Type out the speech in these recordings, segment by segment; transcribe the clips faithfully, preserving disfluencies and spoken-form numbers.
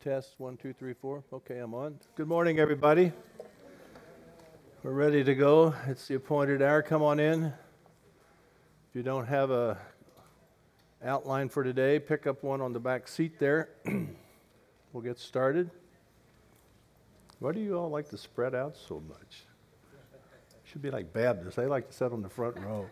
Test, one, two, three, four. Okay, I'm on. Good morning, everybody. We're ready to go. It's the appointed hour. Come on in. If you don't have a outline for today, pick up one on the back seat there. We'll get started. Why do you all like to spread out so much? Should be like Baptists. They like to sit on the front row.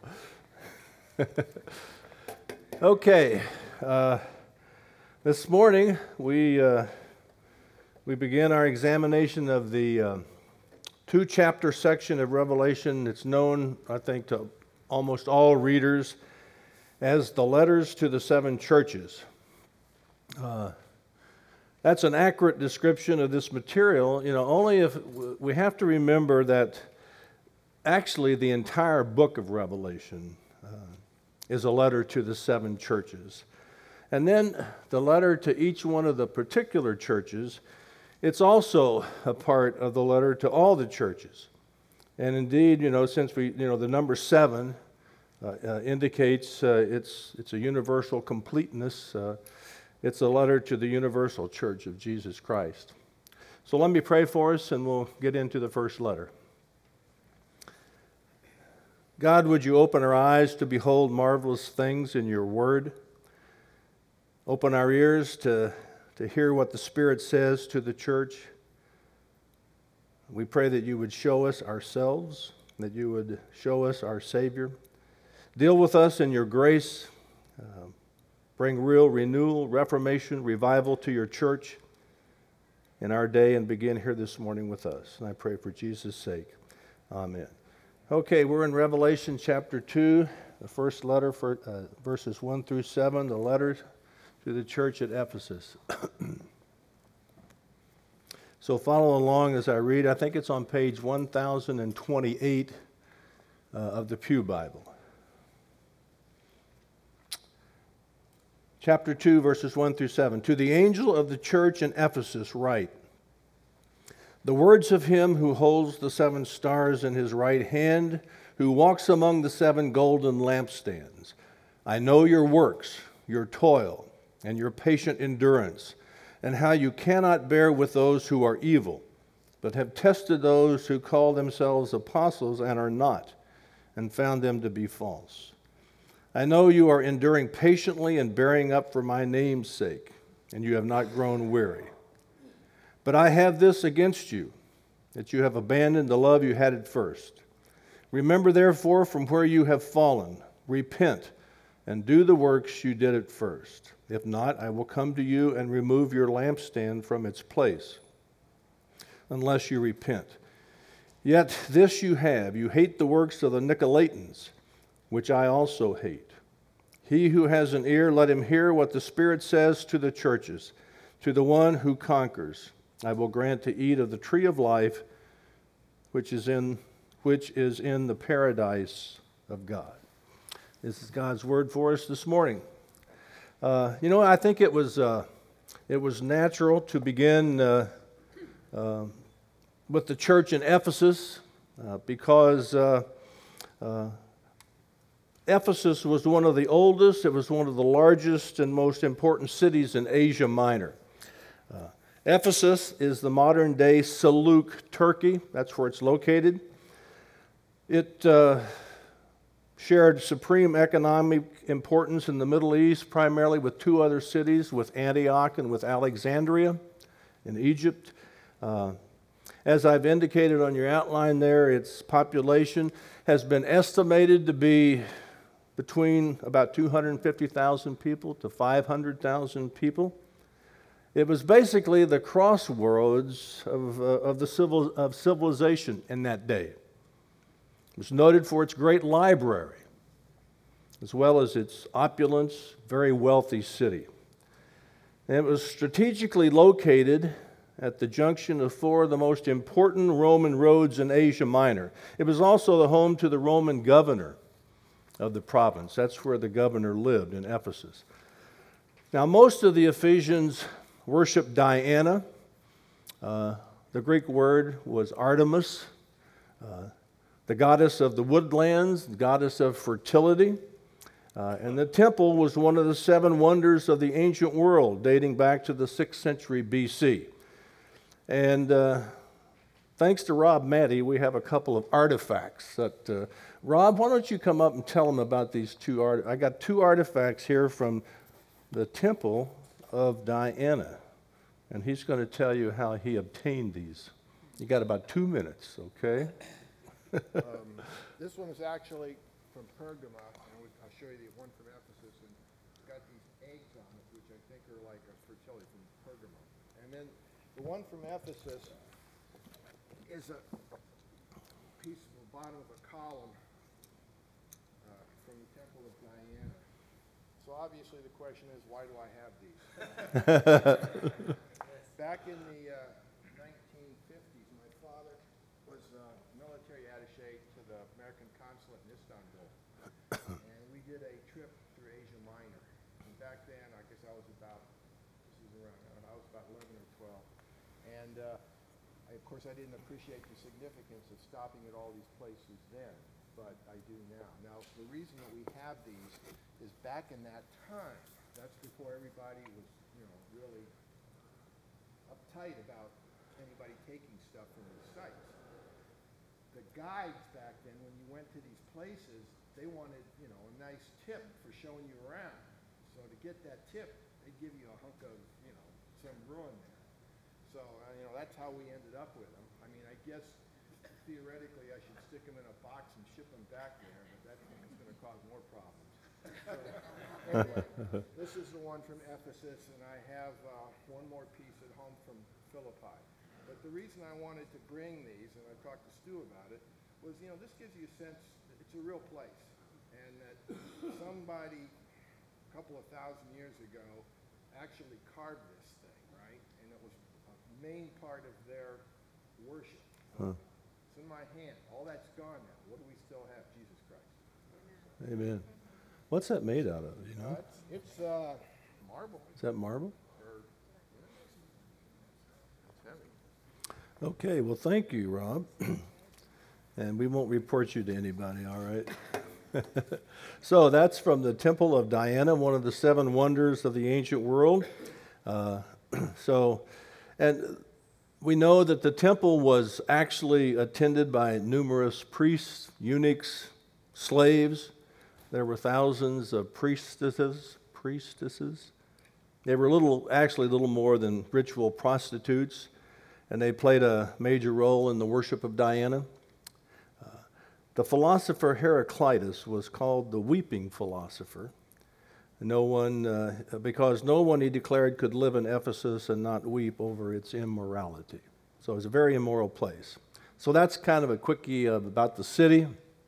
Okay. Uh, this morning, we... Uh, We begin our examination of the uh, two-chapter section of Revelation. It's known, I think, to almost all readers as the letters to the seven churches. Uh, that's an accurate description of this material, you know, only if we have to remember that actually the entire book of Revelation uh, is a letter to the seven churches. And then the letter to each one of the particular churches, it's also a part of the letter to all the churches. And indeed, you know, since we, you know, the number seven uh, uh, indicates uh, it's it's a universal completeness. Uh, it's a letter to the universal church of Jesus Christ. So let me pray for us and we'll get into the first letter. God, would you open our eyes to behold marvelous things in your word? Open our ears to to hear what the Spirit says to the church. We pray that you would show us ourselves, that you would show us our Savior. Deal with us in your grace. Uh, bring real renewal, reformation, revival to your church in our day, and begin here this morning with us. And I pray for Jesus' sake. Amen. Okay, we're in Revelation chapter two, the first letter, for uh, verses one through seven, the letter to the church at Ephesus. So follow along as I read. I think it's on page one thousand twenty-eight uh, of the Pew Bible. Chapter two, verses one through seven. To the angel of the church in Ephesus write, the words of him who holds the seven stars in his right hand, who walks among the seven golden lampstands. I know your works, your toil, and your patient endurance, and how you cannot bear with those who are evil, but have tested those who call themselves apostles and are not, and found them to be false. I know you are enduring patiently and bearing up for my name's sake, and you have not grown weary. But I have this against you, that you have abandoned the love you had at first. Remember, therefore, from where you have fallen, repent, and do the works you did at first. If not, I will come to you and remove your lampstand from its place, unless you repent. Yet this you have, you hate the works of the Nicolaitans, which I also hate. He who has an ear, let him hear what the Spirit says to the churches. To the one who conquers, I will grant to eat of the tree of life, which is in, which is in the paradise of God. This is God's word for us this morning. Uh, you know, I think it was uh, it was natural to begin uh, uh, with the church in Ephesus uh, because uh, uh, Ephesus was one of the oldest, it was one of the largest and most important cities in Asia Minor. Uh, Ephesus is the modern-day Seljuk, Turkey. That's where it's located. It uh, shared supreme economic importance in the Middle East, primarily with two other cities, with Antioch and with Alexandria in Egypt. Uh, as I've indicated on your outline there, its population has been estimated to be between about two hundred fifty thousand people to five hundred thousand people. It was basically the crossroads of, uh, of, the civil, of civilization in that day. It was noted for its great library, as well as its opulence, very wealthy city. And it was strategically located at the junction of four of the most important Roman roads in Asia Minor. It was also the home to the Roman governor of the province. That's where the governor lived, in Ephesus. Now, most of the Ephesians worshiped Diana. Uh, the Greek word was Artemis. Uh, the goddess of the woodlands, the goddess of fertility. Uh, and the temple was one of the seven wonders of the ancient world, dating back to the sixth century B C. And uh, thanks to Rob Matty, we have a couple of artifacts. That uh, Rob, why don't you come up and tell them about these two art? I got two artifacts here from the Temple of Diana, and he's going to tell you how he obtained these. You got about two minutes, okay? um, this one is actually from Pergama, and we, I'll show you the one from Ephesus, and it's got these eggs on it, which I think are like a fertility from Pergama. And then the one from Ephesus is a piece of the bottom of a column uh, from the Temple of Diana. So obviously the question is, why do I have these? Back in the uh, nineteen fifties, my father was uh, military attaché to the American consulate in Istanbul. And we did a trip through Asia Minor. And back then, I guess I was about, this is around, I was about eleven or twelve. And uh, I, of course, I didn't appreciate the significance of stopping at all these places then, but I do now. Now, the reason that we have these is back in that time, that's before everybody was, you know, really uptight about anybody taking stuff from these sites. The guides back then, when you went to these places, they wanted, you know, a nice tip for showing you around. So to get that tip, they'd give you a hunk of, you know, some ruin there. So, uh, you know, that's how we ended up with them. I mean, I guess theoretically I should stick them in a box and ship them back there, but that thing is going to cause more problems. So, anyway, this is the one from Ephesus, and I have uh, one more piece at home from Philippi. But the reason I wanted to bring these, and I talked to Stu about it, was, you know, this gives you a sense that it's a real place, and that somebody a couple of thousand years ago actually carved this thing, right? And it was a main part of their worship. Huh. It's in my hand. All that's gone now. What do we still have? Jesus Christ. Amen. What's that made out of, you know? Uh, it's it's uh, marble. Is that marble? Or, yeah, it's heavy. Okay, well, thank you, Rob. And we won't report you to anybody, all right? So that's from the Temple of Diana, one of the seven wonders of the ancient world. Uh, so, and we know that the temple was actually attended by numerous priests, eunuchs, slaves. There were thousands of priestesses, priestesses. They were little, actually little more than ritual prostitutes, and they played a major role in the worship of Diana. Uh, the philosopher Heraclitus was called the weeping philosopher. No one, uh, because no one, he declared, could live in Ephesus and not weep over its immorality. So it was a very immoral place. So that's kind of a quickie of, about the city.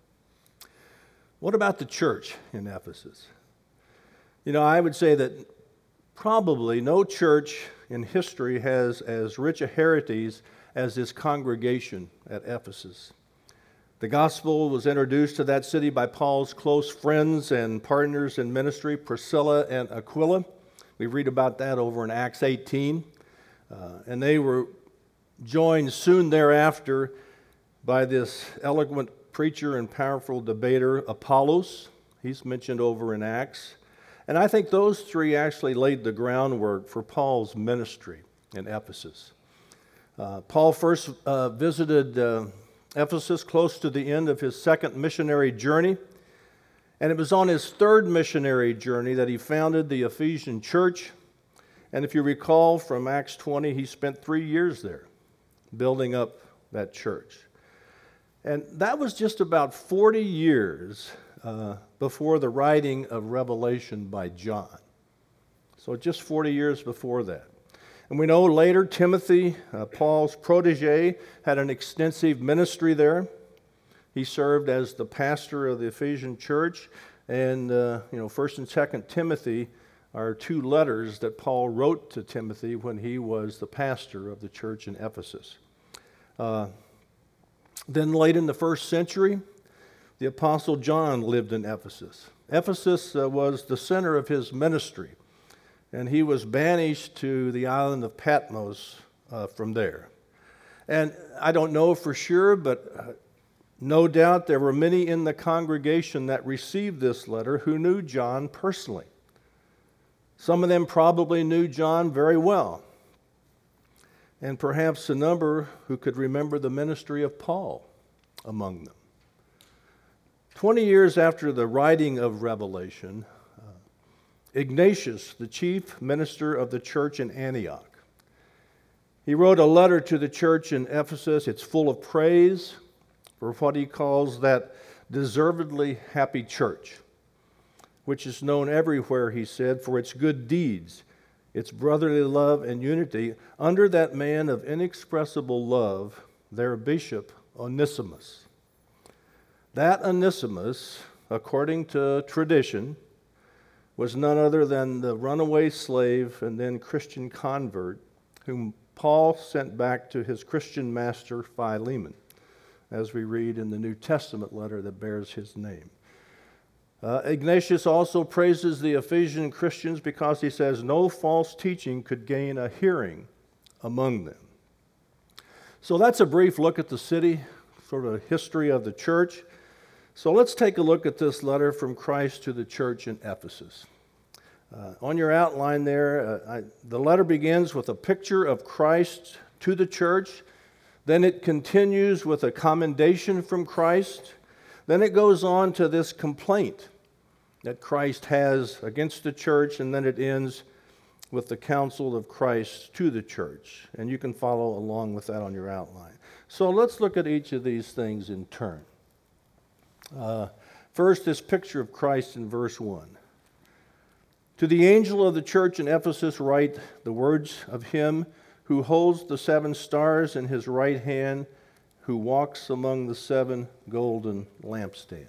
What about the church in Ephesus? You know, I would say that probably no church in history has as rich a heritage as this congregation at Ephesus. The gospel was introduced to that city by Paul's close friends and partners in ministry, Priscilla and Aquila. We read about that over in Acts eighteen. Uh, and they were joined soon thereafter by this eloquent preacher and powerful debater, Apollos. He's mentioned over in Acts. And I think those three actually laid the groundwork for Paul's ministry in Ephesus. Uh, Paul first uh, visited uh, Ephesus close to the end of his second missionary journey. And it was on his third missionary journey that he founded the Ephesian church. And if you recall from Acts twenty, he spent three years there building up that church. And that was just about forty years uh, before the writing of Revelation by John. So just forty years before that. And we know later Timothy, uh, Paul's protege, had an extensive ministry there. He served as the pastor of the Ephesian church. And, uh, you know, First and Second Timothy are two letters that Paul wrote to Timothy when he was the pastor of the church in Ephesus. Uh, Then late in the first century, the Apostle John lived in Ephesus. Ephesus uh, was the center of his ministry, and he was banished to the island of Patmos uh, from there. And I don't know for sure, but uh, No doubt there were many in the congregation that received this letter who knew John personally. Some of them probably knew John very well, and perhaps a number who could remember the ministry of Paul among them. Twenty years after the writing of Revelation, uh, Ignatius, the chief minister of the church in Antioch, he wrote a letter to the church in Ephesus. It's full of praise for what he calls that deservedly happy church, which is known everywhere, he said, for its good deeds, its brotherly love and unity under that man of inexpressible love, their bishop, Onesimus. That Onesimus, according to tradition, was none other than the runaway slave and then Christian convert whom Paul sent back to his Christian master Philemon, as we read in the New Testament letter that bears his name. Uh, Ignatius also praises the Ephesian Christians because he says no false teaching could gain a hearing among them. So that's a brief look at the city, sort of history of the church. So let's take a look at this letter from Christ to the church in Ephesus. Uh, on your outline there, uh, I, the letter begins with a picture of Christ to the church. Then it continues with a commendation from Christ. Then it goes on to this complaint that Christ has against the church, and then it ends with the counsel of Christ to the church. And you can follow along with that on your outline. So let's look at each of these things in turn. Uh, first, this picture of Christ in verse one. To the angel of the church in Ephesus write the words of him who holds the seven stars in his right hand, who walks among the seven golden lampstands.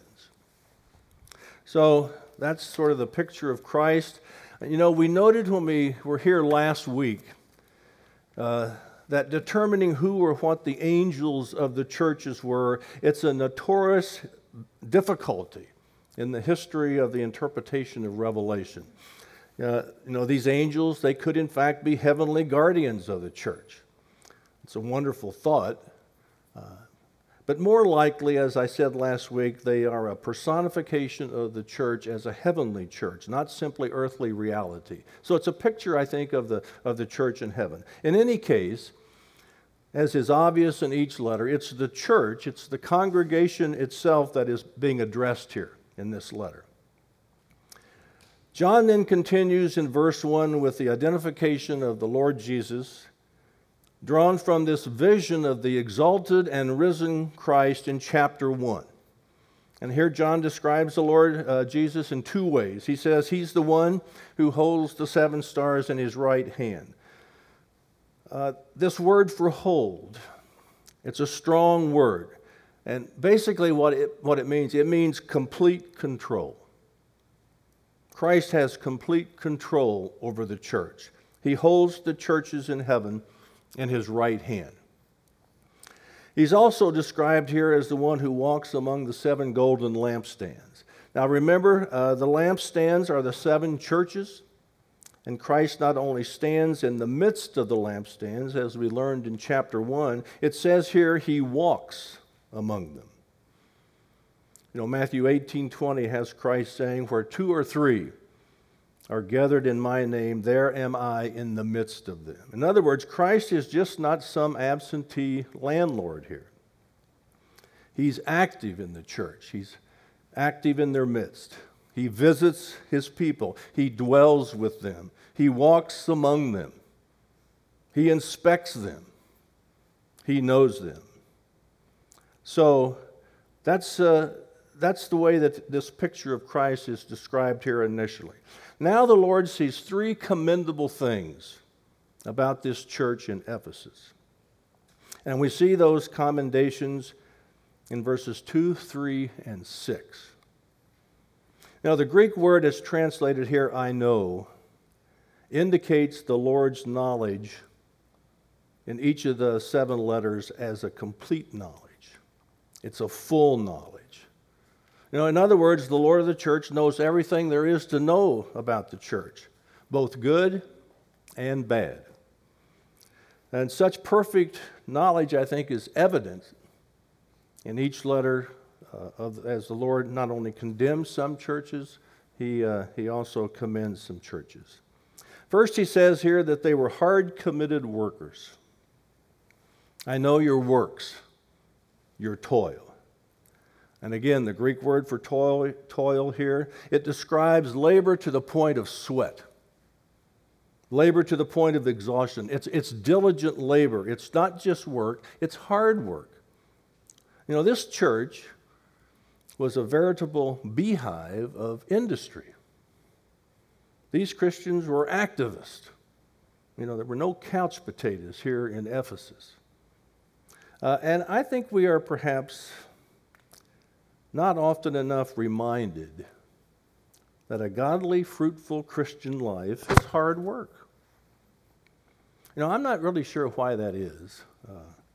So that's sort of the picture of Christ. You know, we noted when we were here last week uh, that determining who or what the angels of the churches were, it's a notorious difficulty in the history of the interpretation of Revelation. Uh, you know, these angels, they could in fact be heavenly guardians of the church. It's a wonderful thought. Uh, but more likely, as I said last week, they are a personification of the church as a heavenly church, not simply earthly reality. So it's a picture, I think, of the, of the church in heaven. In any case, as is obvious in each letter, it's the church, it's the congregation itself that is being addressed here in this letter. John then continues in verse one with the identification of the Lord Jesus, drawn from this vision of the exalted and risen Christ in chapter one. And here John describes the Lord uh, Jesus in two ways. He says he's the one who holds the seven stars in his right hand. Uh, this word for hold, it's a strong word. And basically what it, what it means, it means complete control. Christ has complete control over the church. He holds the churches in heaven in his right hand. He's also described here as the one who walks among the seven golden lampstands. Now remember, uh, the lampstands are the seven churches, and Christ not only stands in the midst of the lampstands, as we learned in chapter one, it says here he walks among them. You know, Matthew eighteen twenty has Christ saying, where two or three are gathered in my name, there am I in the midst of them. In other words, Christ is just not some absentee landlord here. He's active in the church. He's active in their midst. He visits his people. He dwells with them. He walks among them. He inspects them. He knows them. So that's, uh, that's the way that this picture of Christ is described here initially. Now the Lord sees three commendable things about this church in Ephesus. And we see those commendations in verses two, three, and six. Now the Greek word that's translated here, I know, indicates the Lord's knowledge in each of the seven letters as a complete knowledge. It's a full knowledge. You know, in other words, the Lord of the church knows everything there is to know about the church, both good and bad. And such perfect knowledge, I think, is evident In each letter, uh, of, as the Lord not only condemns some churches, he, uh, he also commends some churches. First, he says here that they were hard-committed workers. I know your works, your toil. And again, the Greek word for toil, toil here, it describes labor to the point of sweat. Labor to the point of exhaustion. It's, it's diligent labor. It's not just work, it's hard work. You know, this church was a veritable beehive of industry. These Christians were activists. You know, there were no couch potatoes here in Ephesus. Uh, and I think we are perhaps not often enough reminded that a godly, fruitful Christian life is hard work. You know, I'm not really sure why that is. Uh,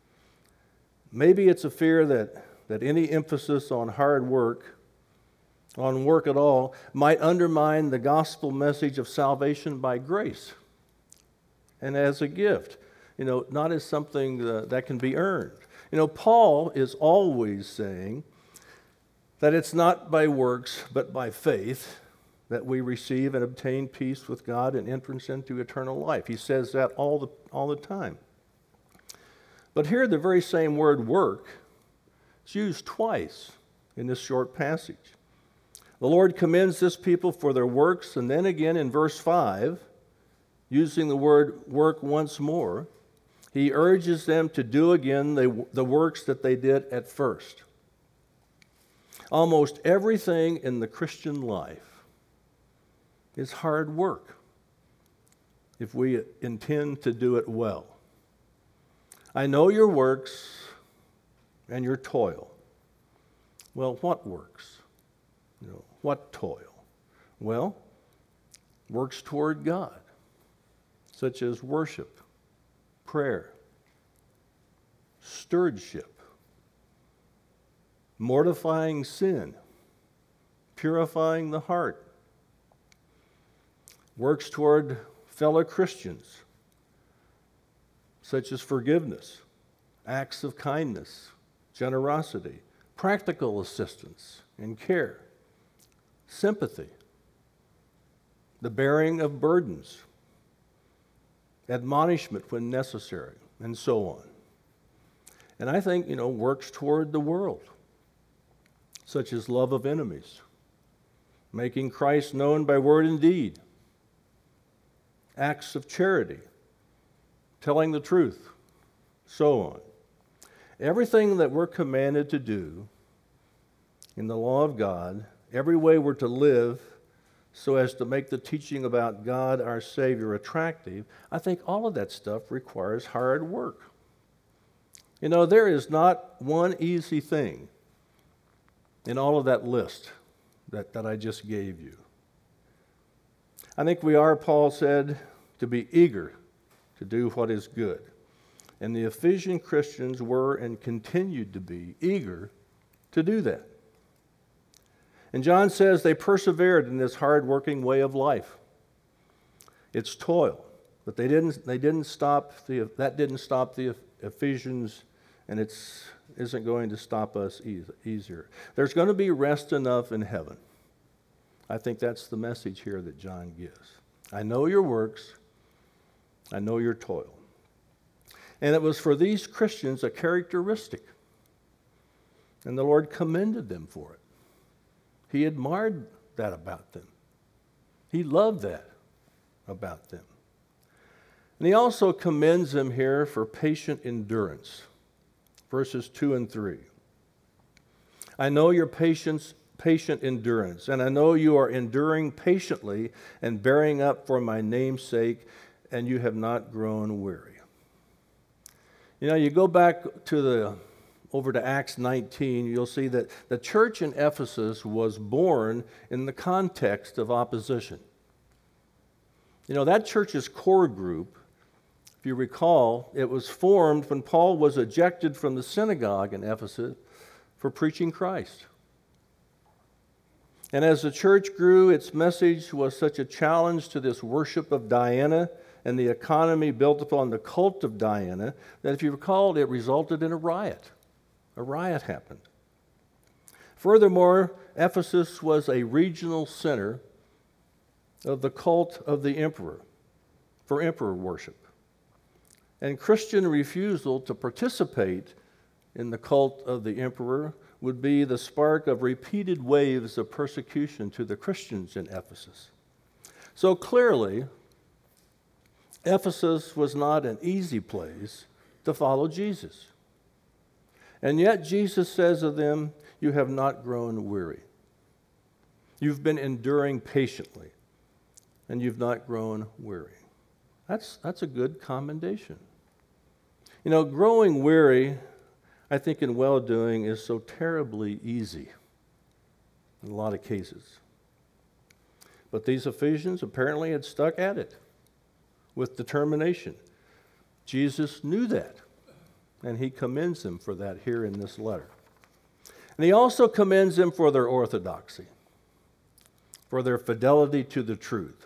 maybe it's a fear that, that any emphasis on hard work, on work at all, might undermine the gospel message of salvation by grace and as a gift, you know, not as something uh, that can be earned. You know, Paul is always saying that it's not by works, but by faith that we receive and obtain peace with God and entrance into eternal life. He says that all the, all the time. But here the very same word work is used twice in this short passage. The Lord commends this people for their works, and then again in verse five, using the word work once more, he urges them to do again the, the works that they did at first. Almost everything in the Christian life is hard work if we intend to do it well. I know your works and your toil. Well, what works? You know, what toil? Well, works toward God, such as worship, prayer, stewardship, mortifying sin, purifying the heart, works toward fellow Christians, such as forgiveness, acts of kindness, generosity, practical assistance and care, sympathy, the bearing of burdens, admonishment when necessary, and so on. And I think, you know, works toward the world, such as love of enemies, making Christ known by word and deed, acts of charity, telling the truth, so on. Everything that we're commanded to do in the law of God, every way we're to live so as to make the teaching about God, our Savior, attractive, I think all of that stuff requires hard work. You know, there is not one easy thing in all of that list that, that I just gave you. I think we are, Paul said, to be eager to do what is good. And the Ephesian Christians were and continued to be eager to do that. And John says they persevered in this hard-working way of life. It's toil, but they didn't, they didn't stop the, that didn't stop the Ephesians, and it isn't going to stop us easier. There's going to be rest enough in heaven. I think that's the message here that John gives. I know your works. I know your toil. And it was for these Christians a characteristic. And the Lord commended them for it. He admired that about them. He loved that about them. And he also commends them here for patient endurance. Verses two and three. I know your patience, patient endurance, and I know you are enduring patiently and bearing up for my name's sake, and you have not grown weary. You know, you go back to the over to Acts nineteen, you'll see that the church in Ephesus was born in the context of opposition. You know, that church's core group, if you recall, it was formed when Paul was ejected from the synagogue in Ephesus for preaching Christ. And as the church grew, its message was such a challenge to this worship of Diana and the economy built upon the cult of Diana that, if you recall, it resulted in a riot. a riot happened. Furthermore, Ephesus was a regional center of the cult of the emperor, for emperor worship. And Christian refusal to participate in the cult of the emperor would be the spark of repeated waves of persecution to the Christians in Ephesus. So clearly, Ephesus was not an easy place to follow Jesus. And yet Jesus says of them, "You have not grown weary. You've been enduring patiently, and you've not grown weary." That's, that's a good commendation. You know, growing weary, I think in well-doing, is so terribly easy in a lot of cases. But these Ephesians apparently had stuck at it with determination. Jesus knew that, and he commends them for that here in this letter. And he also commends them for their orthodoxy, for their fidelity to the truth.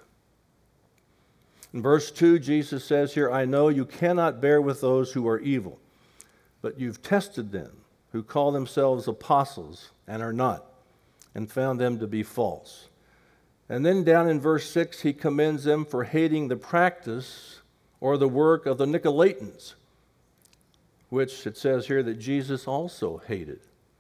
In verse two, Jesus says here, "I know you cannot bear with those who are evil, but you've tested them who call themselves apostles and are not, and found them to be false." And then down in verse six, he commends them for hating the practice or the work of the Nicolaitans, which it says here that Jesus also hated.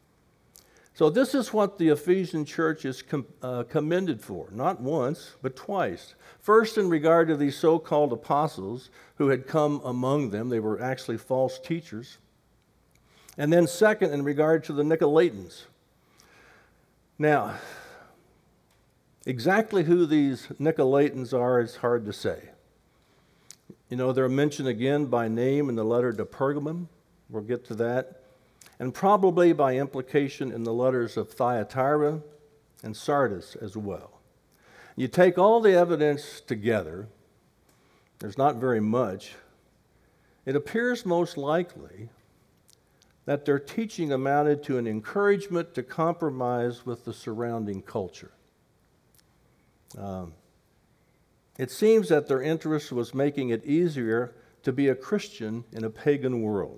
So this is what the Ephesian church is com- uh, commended for, not once, but twice. First, in regard to these so-called apostles who had come among them. They were actually false teachers. And then second, in regard to the Nicolaitans. Now, exactly who these Nicolaitans are is hard to say. You know, they're mentioned again by name in the letter to Pergamum. We'll get to that. And probably by implication in the letters of Thyatira and Sardis as well. You take all the evidence together, there's not very much. It appears most likely that their teaching amounted to an encouragement to compromise with the surrounding culture. Um, it seems that their interest was making it easier to be a Christian in a pagan world.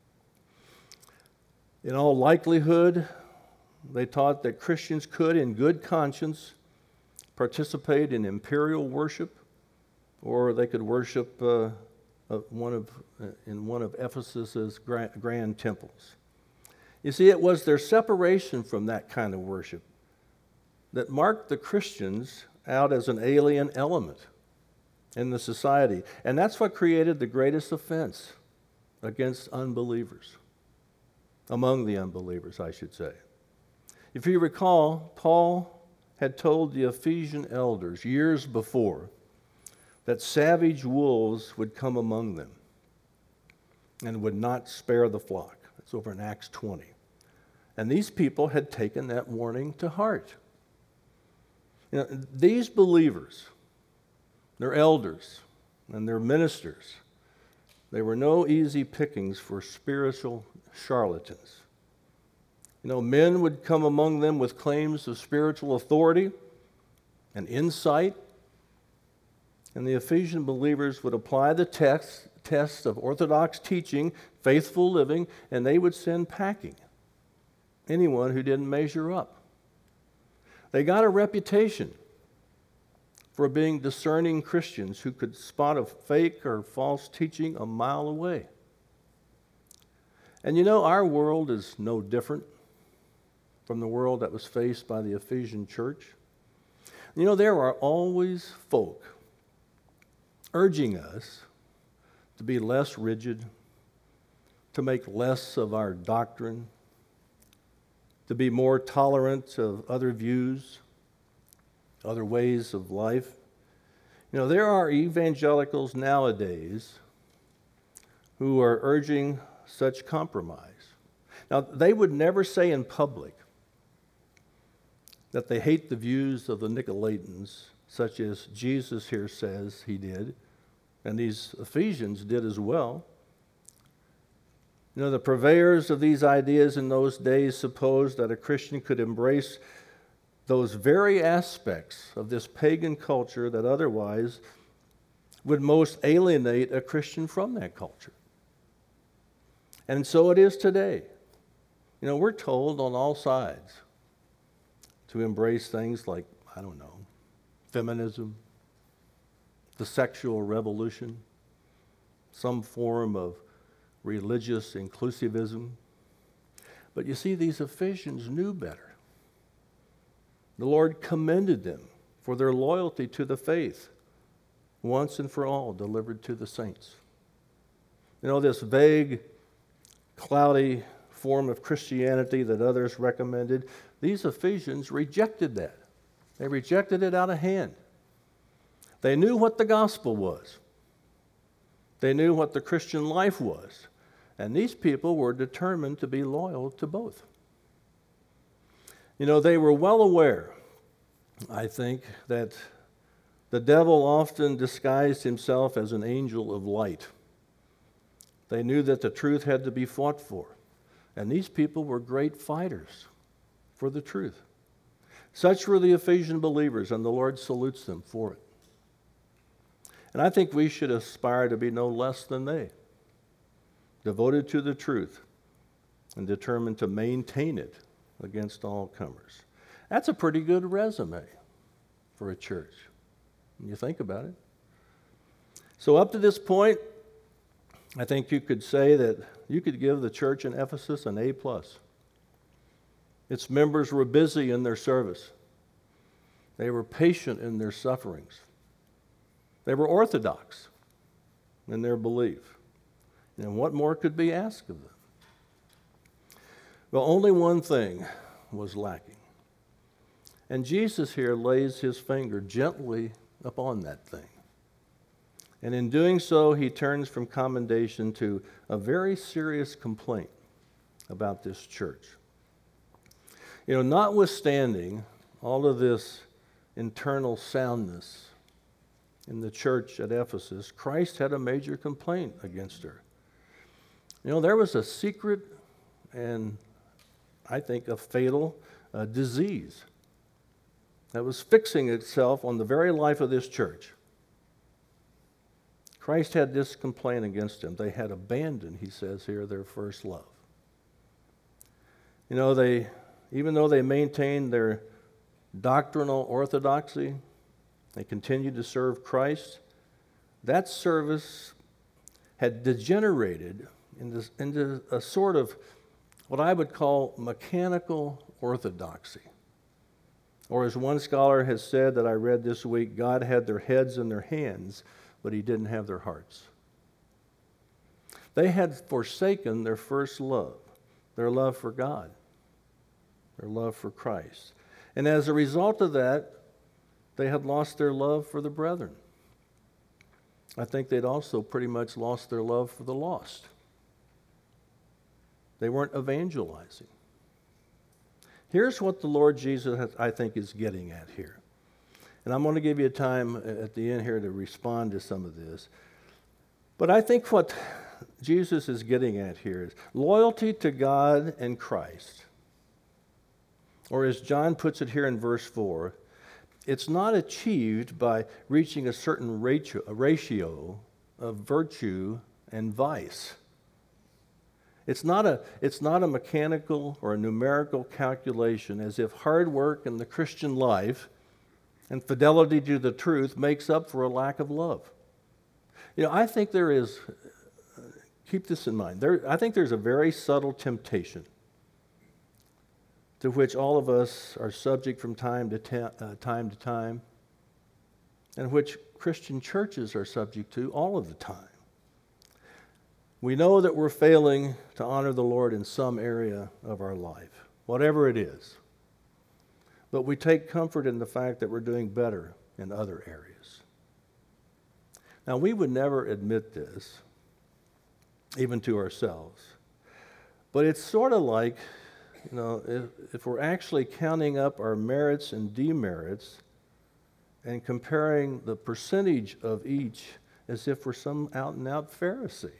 In all likelihood, they taught that Christians could, in good conscience, participate in imperial worship, or they could worship uh, uh, one of, uh, in one of Ephesus's grand, grand temples. You see, it was their separation from that kind of worship that marked the Christians out as an alien element in the society. And that's what created the greatest offense against unbelievers. Among the unbelievers, I should say. If you recall, Paul had told the Ephesian elders years before that savage wolves would come among them and would not spare the flock. That's over in Acts twenty. And these people had taken that warning to heart. You know, these believers, their elders and their ministers, they were no easy pickings for spiritual charlatans. You know, men would come among them with claims of spiritual authority and insight, and the Ephesian believers would apply the text, tests of orthodox teaching, faithful living, and they would send packing anyone who didn't measure up. They got a reputation for being discerning Christians who could spot a fake or false teaching a mile away. And you know, our world is no different from the world that was faced by the Ephesian church. You know, there are always folk urging us to be less rigid, to make less of our doctrine, to be more tolerant of other views, other ways of life. You know, there are evangelicals nowadays who are urging such compromise. Now, they would never say in public that they hate the views of the Nicolaitans, such as Jesus here says he did, and these Ephesians did as well. You know, the purveyors of these ideas in those days supposed that a Christian could embrace those very aspects of this pagan culture that otherwise would most alienate a Christian from that culture. And so it is today. You know, we're told on all sides to embrace things like, I don't know, feminism, the sexual revolution, some form of religious inclusivism. But you see, these Ephesians knew better. The Lord commended them for their loyalty to the faith, once and for all delivered to the saints. You know, this vague, cloudy form of Christianity that others recommended, these Ephesians rejected that. They rejected it out of hand. They knew what the gospel was. They knew what the Christian life was. And these people were determined to be loyal to both. You know, they were well aware, I think, that the devil often disguised himself as an angel of light. They knew that the truth had to be fought for. And these people were great fighters for the truth. Such were the Ephesian believers, and the Lord salutes them for it. And I think we should aspire to be no less than they, devoted to the truth and determined to maintain it against all comers. That's a pretty good resume for a church, when you think about it. So up to this point, I think you could say that you could give the church in Ephesus an A plus. Its members were busy in their service. They were patient in their sufferings. They were orthodox in their belief. And what more could be asked of them? Well, only one thing was lacking. And Jesus here lays his finger gently upon that thing. And in doing so, he turns from commendation to a very serious complaint about this church. You know, notwithstanding all of this internal soundness in the church at Ephesus, Christ had a major complaint against her. You know, there was a secret and, I think, a fatal uh, disease that was fixing itself on the very life of this church. Christ had this complaint against them. They had abandoned, he says here, their first love. You know, they, even though they maintained their doctrinal orthodoxy, they continued to serve Christ, that service had degenerated into, into a sort of what I would call mechanical orthodoxy. Or as one scholar has said that I read this week, God had their heads in their hands, but he didn't have their hearts. They had forsaken their first love, their love for God, their love for Christ. And as a result of that, they had lost their love for the brethren. I think they'd also pretty much lost their love for the lost. They weren't evangelizing. Here's what the Lord Jesus, I think, is getting at here. And I'm going to give you time at the end here to respond to some of this. But I think what Jesus is getting at here is loyalty to God and Christ. Or as John puts it here in verse four, it's not achieved by reaching a certain ratio, a ratio of virtue and vice. It's not a, it's not a mechanical or a numerical calculation as if hard work in the Christian life and fidelity to the truth makes up for a lack of love. You know, I think there is, keep this in mind, there, I think there's a very subtle temptation to which all of us are subject from time to, ta- uh, time to time, and which Christian churches are subject to all of the time. We know that we're failing to honor the Lord in some area of our life, whatever it is. But we take comfort in the fact that we're doing better in other areas. Now, we would never admit this, even to ourselves. But it's sort of like, you know, if, if we're actually counting up our merits and demerits and comparing the percentage of each as if we're some out-and-out Pharisee.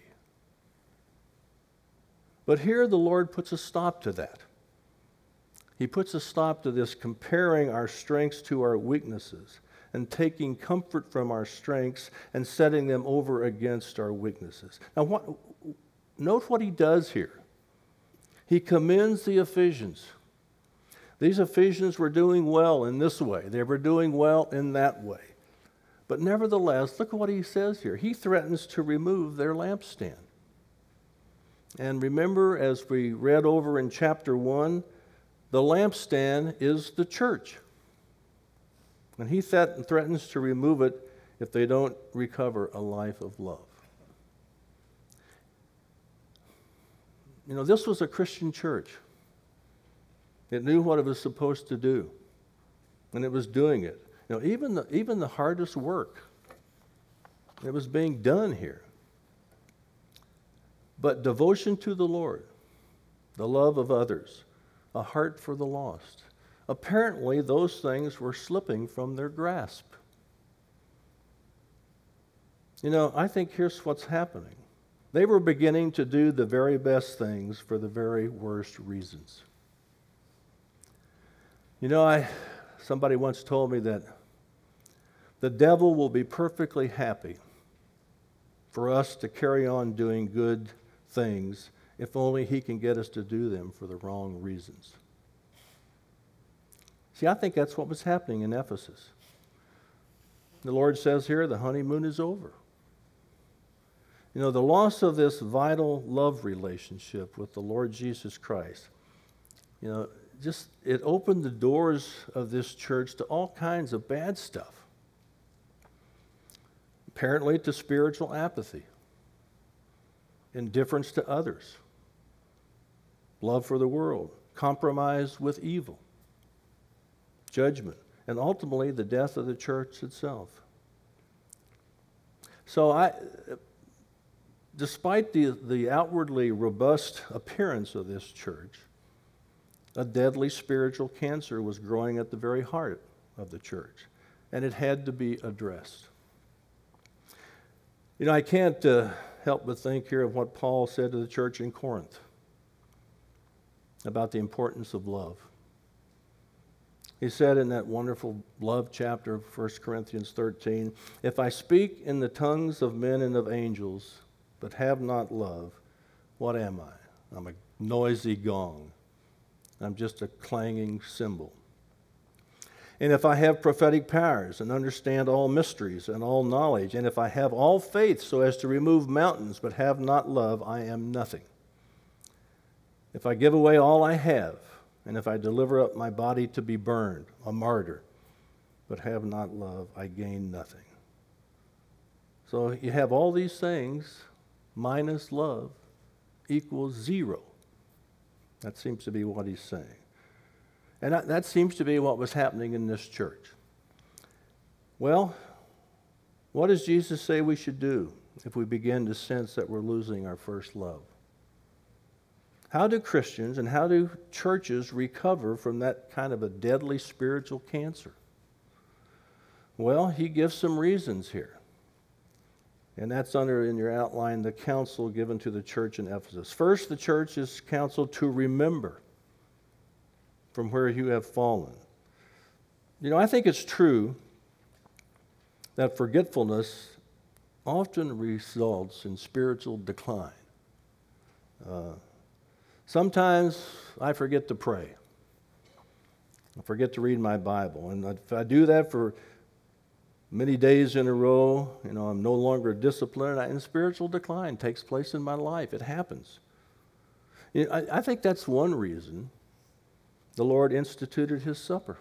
But here the Lord puts a stop to that. He puts a stop to this comparing our strengths to our weaknesses and taking comfort from our strengths and setting them over against our weaknesses. Now, what, note what he does here. He commends the Ephesians. These Ephesians were doing well in this way. They were doing well in that way. But nevertheless, look at what he says here. He threatens to remove their lampstand. And remember, as we read over in chapter one, the lampstand is the church. And he th- threatens to remove it if they don't recover a life of love. You know, this was a Christian church. It knew what it was supposed to do, and it was doing it. You know, even the, even the hardest work, it was being done here. But devotion to the Lord, the love of others, a heart for the lost, apparently those things were slipping from their grasp. You know, I think here's what's happening. They were beginning to do the very best things for the very worst reasons. You know, I somebody once told me that the devil will be perfectly happy for us to carry on doing good things if only he can get us to do them for the wrong reasons. See, I think that's what was happening in Ephesus. The Lord says here, the honeymoon is over. You know, the loss of this vital love relationship with the Lord Jesus Christ, you know, just it opened the doors of this church to all kinds of bad stuff. Apparently to spiritual apathy, indifference to others, love for the world, compromise with evil, judgment, and ultimately the death of the church itself. So I, despite the, the outwardly robust appearance of this church, a deadly spiritual cancer was growing at the very heart of the church, and it had to be addressed. You know, I can't uh, help but think here of what Paul said to the church in Corinth about the importance of love. He said in that wonderful love chapter of First Corinthians thirteen, "If I speak in the tongues of men and of angels, but have not love, what am I? I'm a noisy gong. I'm just a clanging cymbal. And if I have prophetic powers and understand all mysteries and all knowledge, and if I have all faith so as to remove mountains but have not love, I am nothing. If I give away all I have, and if I deliver up my body to be burned, a martyr, but have not love, I gain nothing." So you have all these things minus love equals zero. That seems to be what he's saying. And that, that seems to be what was happening in this church. Well, what does Jesus say we should do if we begin to sense that we're losing our first love? How do Christians and how do churches recover from that kind of a deadly spiritual cancer? Well, he gives some reasons here. And that's under, in your outline, the counsel given to the church in Ephesus. First, the church is counseled to remember from where you have fallen. You know, I think it's true that forgetfulness often results in spiritual decline. Uh, sometimes I forget to pray. I forget to read my Bible. And if I do that for many days in a row, you know, I'm no longer disciplined, and spiritual decline takes place in my life. It happens. You know, I, I think that's one reason the Lord instituted his supper,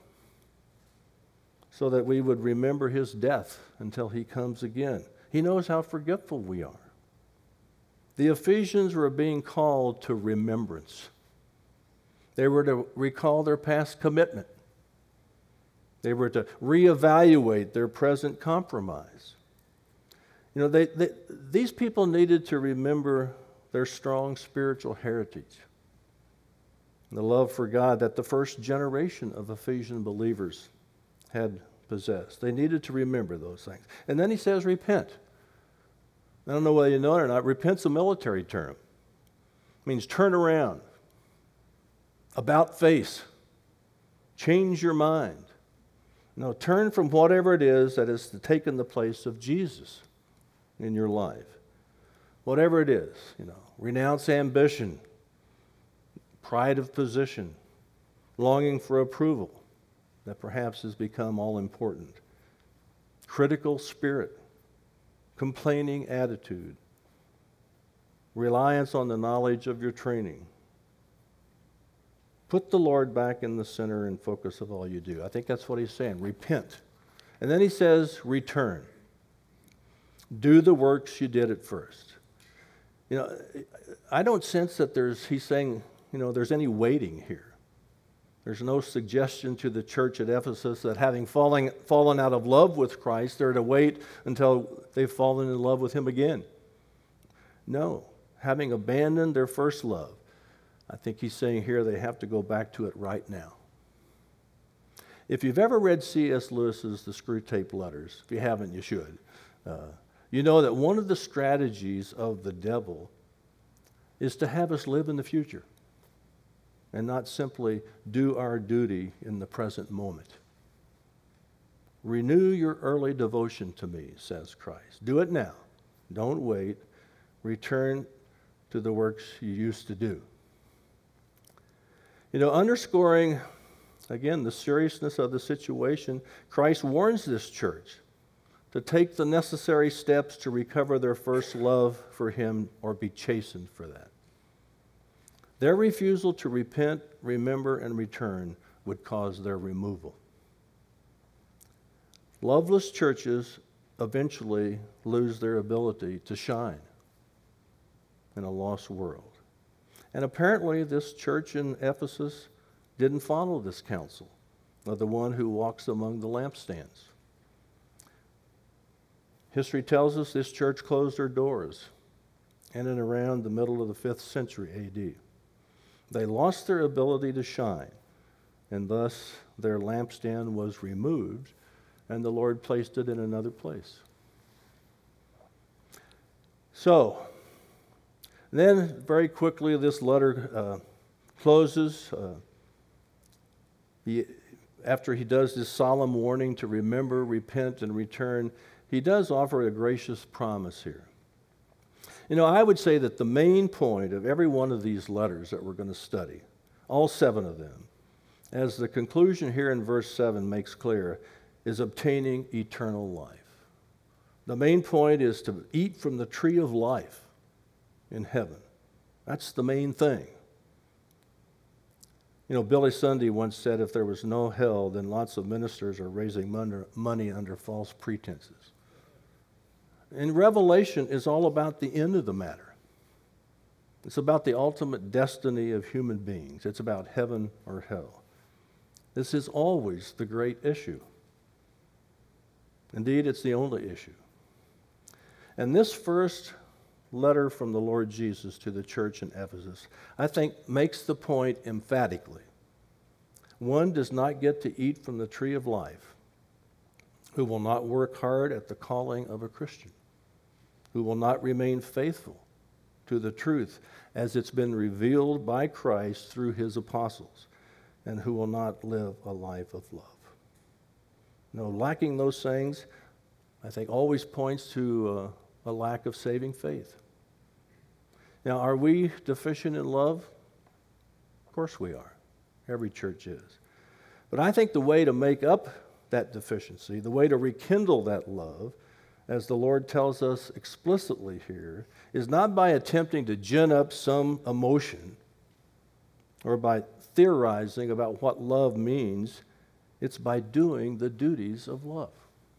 so that we would remember his death until he comes again. He knows how forgetful we are. The Ephesians were being called to remembrance. They were to recall their past commitment. They were to reevaluate their present compromise. You know, they, they, these people needed to remember their strong spiritual heritage, the love for God that the first generation of Ephesian believers had possessed. They needed to remember those things. And then he says, repent. I don't know whether you know it or not. Repent's a military term. It means turn around, about face, change your mind. No, turn from whatever it is that has taken the place of Jesus in your life. Whatever it is, you know, renounce ambition, pride of position, longing for approval that perhaps has become all important, critical spirit, complaining attitude, reliance on the knowledge of your training. Put the Lord back in the center and focus of all you do. I think that's what he's saying. Repent. And then he says, return. Do the works you did at first. You know, I don't sense that there's, he's saying, you know, there's any waiting here. There's no suggestion to the church at Ephesus that having fallen, fallen out of love with Christ, they're to wait until they've fallen in love with him again. No. Having abandoned their first love, I think he's saying here they have to go back to it right now. If you've ever read C S Lewis's The Screwtape Letters, if you haven't, you should. Uh, you know that one of the strategies of the devil is to have us live in the future and not simply do our duty in the present moment. Renew your early devotion to me, says Christ. Do it now. Don't wait. Return to the works you used to do. You know, underscoring, again, the seriousness of the situation, Christ warns this church to take the necessary steps to recover their first love for him or be chastened for that. Their refusal to repent, remember, and return would cause their removal. Loveless churches eventually lose their ability to shine in a lost world. And apparently this church in Ephesus didn't follow this counsel of the one who walks among the lampstands. History tells us this church closed their doors in and around the middle of the fifth century A D. They lost their ability to shine, and thus their lampstand was removed, and the Lord placed it in another place. So, then very quickly this letter uh, closes. Uh, he, after he does this solemn warning to remember, repent, and return, he does offer a gracious promise here. You know, I would say that the main point of every one of these letters that we're going to study, all seven of them, as the conclusion here in verse seven makes clear, is obtaining eternal life. The main point is to eat from the tree of life in heaven. That's the main thing. You know, Billy Sunday once said, if there was no hell, then lots of ministers are raising money under false pretenses. And Revelation is all about the end of the matter. It's about the ultimate destiny of human beings. It's about heaven or hell. This is always the great issue. Indeed, it's the only issue. And this first letter from the Lord Jesus to the church in Ephesus, I think, makes the point emphatically. One does not get to eat from the tree of life who will not work hard at the calling of a Christian, who will not remain faithful to the truth as it's been revealed by Christ through his apostles, and who will not live a life of love. No, lacking those things, I think, always points to uh, a lack of saving faith. Now, are we deficient in love? Of course we are. Every church is. But I think the way to make up that deficiency, the way to rekindle that love, as the Lord tells us explicitly here, is not by attempting to gin up some emotion or by theorizing about what love means. It's by doing the duties of love.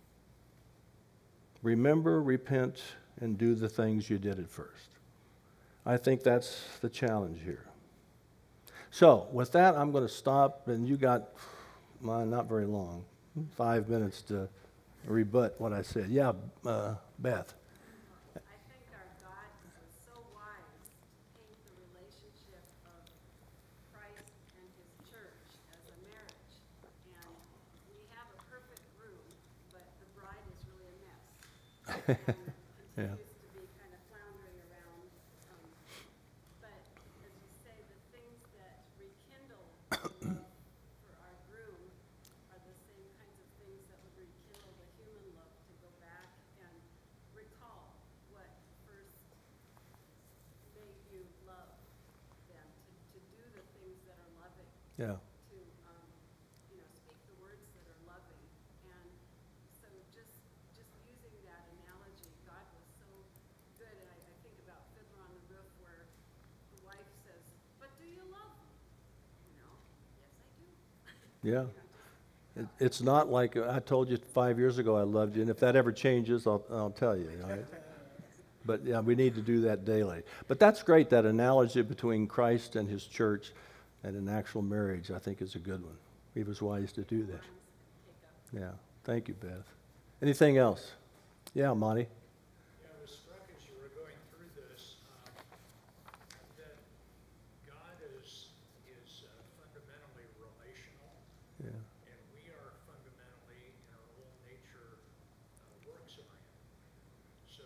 Remember, repent, and do the things you did at first. I think that's the challenge here. So, with that, I'm going to stop, and you got, well, not very long, five minutes to rebut what I said. Yeah, uh, Beth. I think our God is so wise to paint the relationship of Christ and his church as a marriage. And we have a perfect groom, but the bride is really a mess. And Yeah. continues to be kind of floundering around. Um, but as you say, the things that rekindle the love for our groom are the same kinds of things that would rekindle the human love to go back and recall what first made you love them, to, to do the Yeah. to, um, you know, speak the words that are loving. And so just, just using that analogy, God was so good. And I, I think about Fiddler on the Roof where the wife says, "But do you love me?" You know, "Yes, I do." Yeah. You know, just, It- It's not like uh, I told you five years ago I loved you, and if that ever changes, I'll, I'll tell you. All right? But yeah, we need to do that daily. But that's great, that analogy between Christ and his church and an actual marriage, I think is a good one. He was wise to do that. take up. Yeah. Thank you, Beth. Anything else? Yeah, Monty? Yeah, I was struck as you were going through this, um, that God is, is uh, fundamentally relational, Yeah. and we are fundamentally, in our whole nature, uh, works-oriented. So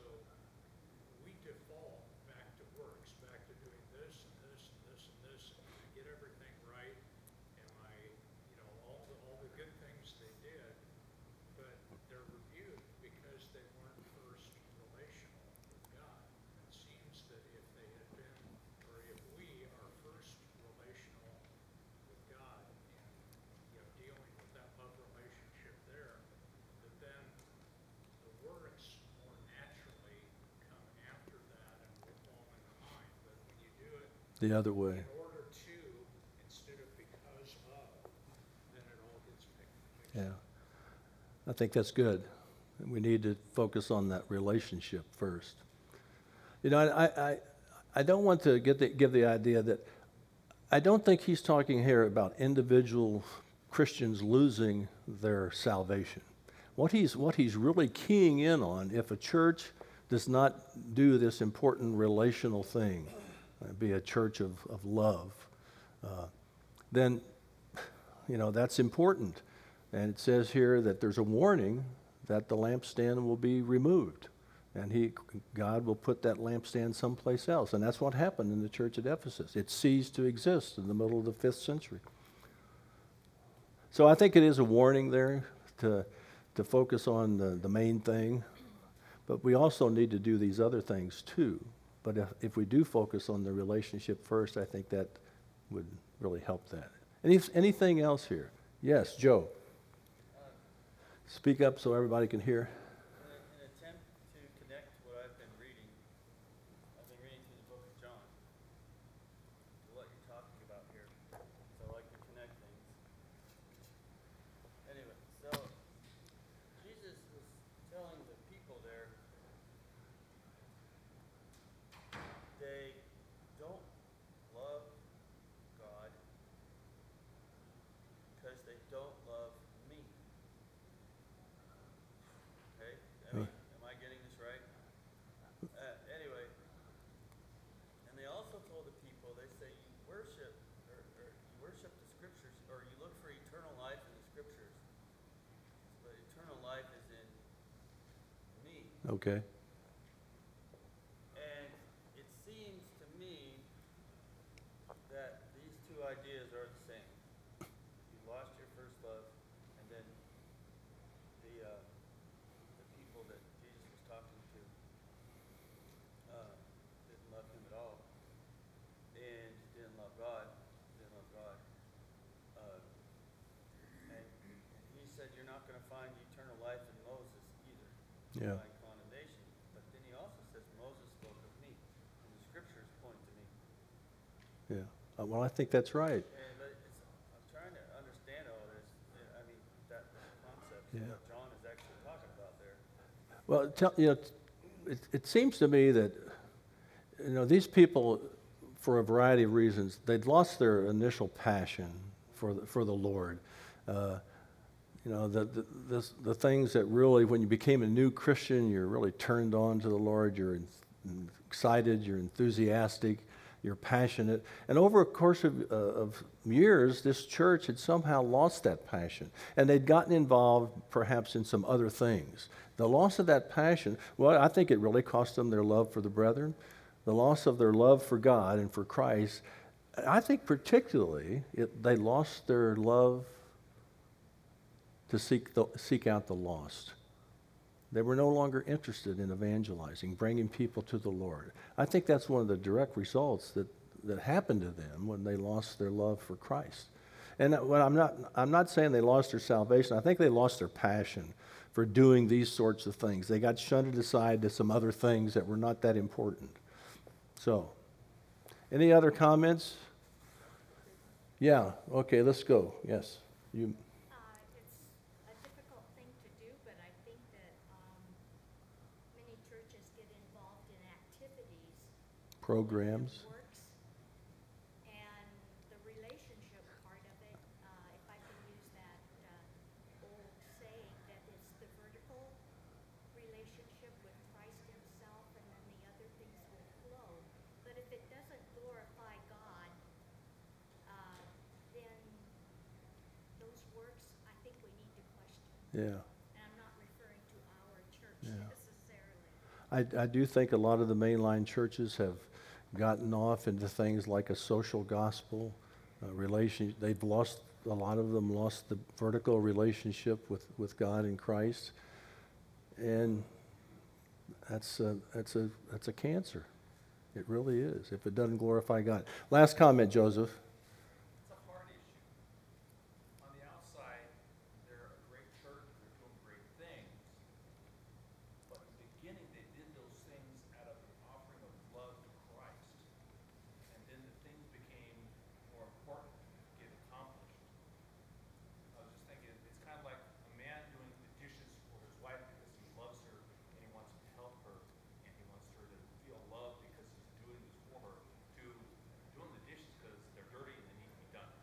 we default back to works, back to doing this and this and this and this. And I get everything right, and I, you know, all the, all the good things they did, but they're reviewed because they weren't first relational with God. It seems that if they had been, or if we are first relational with God and, you know, dealing with that love relationship there, that then the works more naturally come after that and will fall in line. But when you do it The other way. in order to instead of because of, then it all gets picked. mixed Yeah. up. I think that's good. We need to focus on that relationship first. You know, I, I, I don't want to get the, give the idea that I don't think he's talking here about individual Christians losing their salvation. What he's, what he's really keying in on, if a church does not do this important relational thing, uh, be a church of, of love, uh, then, you know, that's important. And it says here that there's a warning that the lampstand will be removed. And he, God will put that lampstand someplace else. And that's what happened in the church at Ephesus. It ceased to exist in the middle of the fifth century. So I think it is a warning there to, to focus on the, the main thing. But we also need to do these other things too. But if, if we do focus on the relationship first, I think that would really help that. Any, anything else here? Yes, Joe. Speak up so everybody can hear. In a- in an attempt to connect what I've been reading, I've been reading through the book of John, to what you're talking about here. So I like to connect things. Anyway, so Jesus was telling the people there, they don't love God because they don't love me. Okay? I mean, am I getting this right? Uh, anyway, and they also told the people, they say, you worship, or, or you worship the scriptures, or you look for eternal life in the scriptures, but eternal life is in me. Okay. And it seems to me that these two ideas are the same. You lost your first love, and then the uh, the people that Jesus was talking to uh, didn't love him at all, and didn't love God, didn't love God. Uh, and, and he said, you're not going to find eternal life in Moses either. Yeah. Find condemnation. But then he also says, Moses spoke of me, and the scriptures point to me. Yeah. Uh, well, I think that's right. And but it's, I'm trying to understand all this. uh, I mean, that, that concept, Yeah. what John is actually talking about there. Well, tell, you know, it, it seems to me that, you know, these people, for a variety of reasons, they'd lost their initial passion for the, for the Lord. Uh, you know, the, the, the, the things that really, when you became a new Christian, you're really turned on to the Lord, you're en- excited, you're enthusiastic, you're passionate. And over a course of, uh, of years, this church had somehow lost that passion. And they'd gotten involved perhaps in some other things. The loss of that passion, well, I think it really cost them their love for the brethren, the loss of their love for God and for Christ. I think particularly it, they lost their love to seek, the, seek out the lost. They were no longer interested in evangelizing, bringing people to the Lord. I think that's one of the direct results that, that happened to them when they lost their love for Christ. And what I'm not, I'm not saying they lost their salvation. I think they lost their passion for doing these sorts of things. They got shunted aside to some other things that were not that important. So, any other comments? Yeah, okay, let's go. Yes, you. Uh, it's a difficult thing to do, but I think that um, many churches get involved in activities, Programs. works, and the relationship part of it, uh, if I can use that uh, old saying, that it's the vertical relationship with Christ himself, and then the other things will flow. But if it doesn't glorify God, uh, then those works, I think we need to question. Yeah. And I'm not referring to our church Yeah. necessarily. I, I do think a lot of the mainline churches have gotten off into things like a social gospel uh, relation. They've lost, a lot of them lost the vertical relationship with, with God and Christ. And that's a, that's a, that's a cancer. It really is, if it doesn't glorify God. Last comment, Joseph. It's a heart issue. On the outside, they're a great church, they're doing great things. But in the beginning, they did those things out of an offering of love to Christ. And then the things became more important to get accomplished. I was just thinking, it's kind of like a man doing the dishes for his wife because he loves her and he wants to help her and he wants her to feel loved because he's doing this for her, to doing the dishes because they're dirty and they need to be done.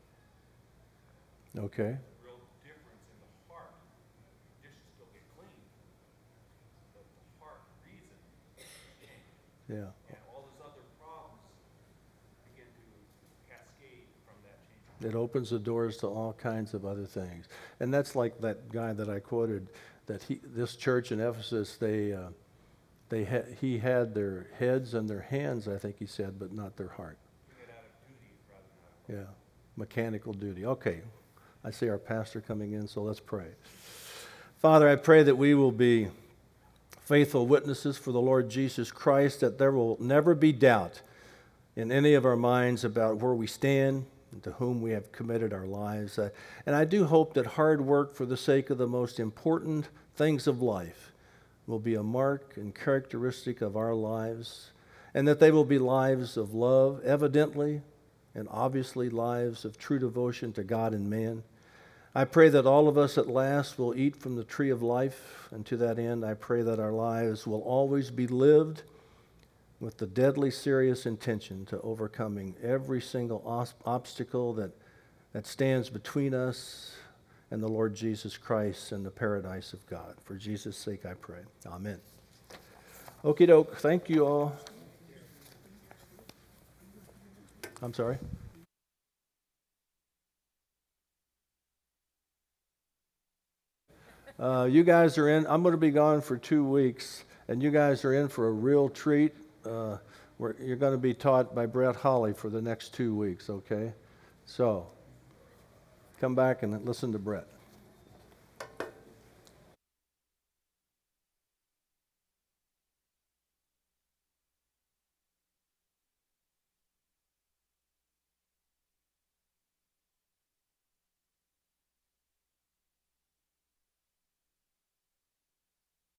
Okay. Real difference in the heart. Dishes still get cleaned, but the heart reason change. Yeah. And all those other problems begin to cascade from that change. It opens the doors to all kinds of other things. And that's like that guy that I quoted, that he, this church in Ephesus, they, uh, they ha- he had their heads and their hands, I think he said, but not their heart. Doing it out of duty rather than out of Yeah, mechanical duty. Okay, I see our pastor coming in, so let's pray. Father, I pray that we will be faithful witnesses for the Lord Jesus Christ, that there will never be doubt in any of our minds about where we stand and to whom we have committed our lives. Uh, and I do hope that hard work for the sake of the most important things of life will be a mark and characteristic of our lives, and that they will be lives of love, evidently, and obviously lives of true devotion to God and man. I pray that all of us at last will eat from the tree of life, and to that end I pray that our lives will always be lived with the deadly serious intention to overcoming every single os- obstacle that, that stands between us and the Lord Jesus Christ and the paradise of God. For Jesus' sake I pray. Amen. Okie doke. Thank you all. I'm sorry? Uh, you guys are in. I'm going to be gone for two weeks, and you guys are in for a real treat. Uh, where you're going to be taught by Brett Holly for the next two weeks, okay? So, come back and listen to Brett.